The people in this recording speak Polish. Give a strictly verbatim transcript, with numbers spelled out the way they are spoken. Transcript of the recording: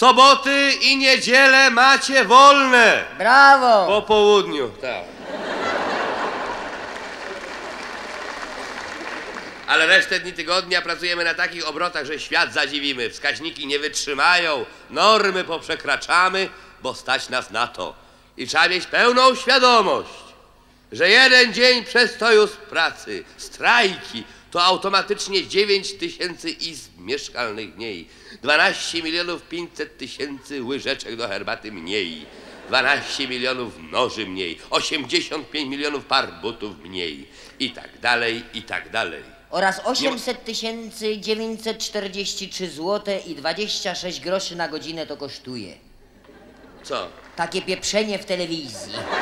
soboty i niedzielę macie wolne. Brawo! Po południu, tak. Ale resztę dni tygodnia pracujemy na takich obrotach, że świat zadziwimy. Wskaźniki nie wytrzymają, normy poprzekraczamy, bo stać nas na to. I trzeba mieć pełną świadomość, że jeden dzień przestoju z pracy, strajki, to automatycznie dziewięć tysięcy izb mieszkalnych mniej, dwanaście milionów pięćset tysięcy łyżeczek do herbaty mniej, dwanaście milionów noży mniej, osiemdziesiąt pięć milionów par butów mniej i tak dalej, i tak dalej. Oraz osiemset tysięcy dziewięćset czterdzieści trzy złote i dwadzieścia sześć groszy na godzinę to kosztuje. Co? Takie pieprzenie w telewizji.